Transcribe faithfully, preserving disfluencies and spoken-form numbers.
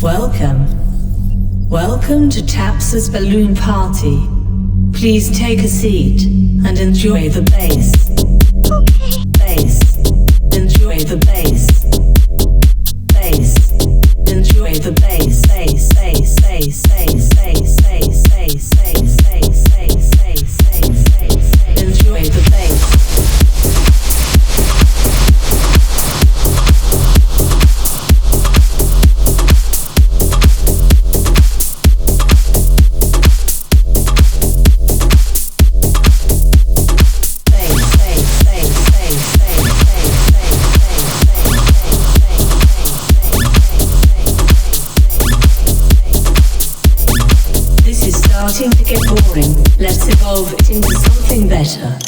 Welcome. Welcome to Tapsa's Balloon Party. Please take a seat and enjoy the bass. Okay. Bass. Enjoy the bass. Bass. Enjoy the bass. Bass. Bass. Bass. Bass. Bass. Bass. Bass. Bass. Bass. Bass. Bass. Bass. Enjoy the bass. Starting to get boring. Let's evolve it into something better.